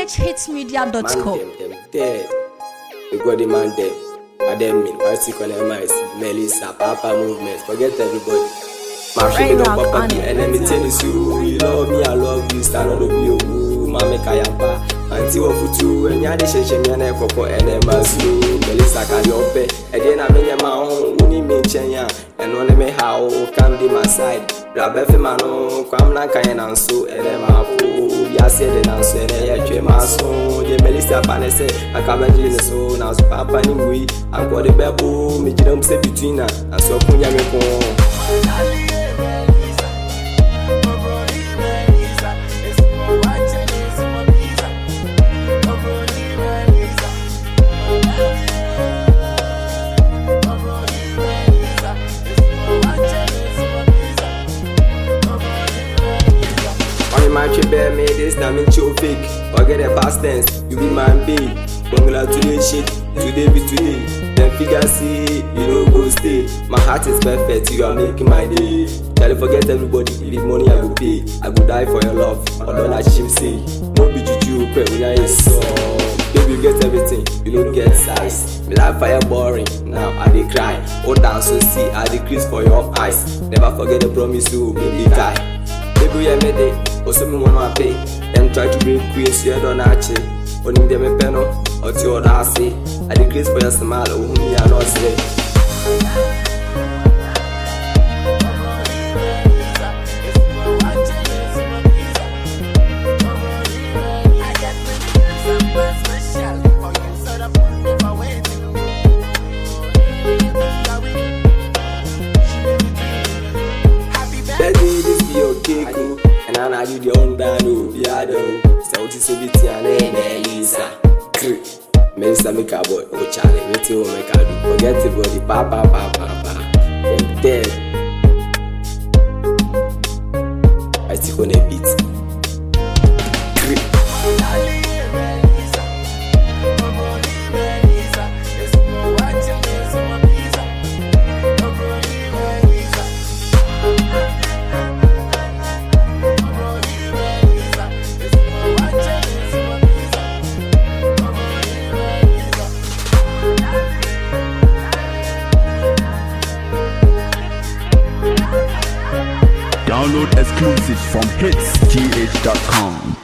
ghitsmedia.com. Them dead. We got the man dead. I them mean, I see MIC, Melissa, Papa movement. Forget everybody. My friend don't papa me, and let me tell you, you love me, I love you, stand on the view, Mame Kayapa, Auntie Wafutu, and Yadi Shenya Coco, and Emasu, Melissa Kayope, and then I made my own, Uni Minchenya, and one me how come to my side. Rabefe mano, Kwamna Kayan so, and Emafu, Yased and answer, and Yachemaso, the Melissa Panese, I come in the soul, now Papa Nimui, I got the babu, me didn't say between us, and so Punyamiko. My bear me this time in show fake. Forget the past tense, you be my babe. Congratulations, today be today. Then figure see, you know go stay. My heart is perfect, you are making my day. Tell you forget everybody, leave money I go pay. I go die for your love, or don't like shim say. No be juju, quick when I so. Baby you get everything, you don't get size. Me life fire boring, now I dey cry. Oh dance so see, I decrease for your eyes. Never forget the promise you, baby die. Baby you made it. Also me wanna pay. Them try to bring queens, you don't actually. Only them a pen or to what I say. I decrease for your smile, whom you are not say. Baby, this be okay, cool. And I do the own band, yeah, though. So it's a bit, and Melissa. Melissa, make a boy, oh, Charlie, let you make a do. Forget the body, papa. Them dead. I still on a beat. Download exclusives from hitsgh.com.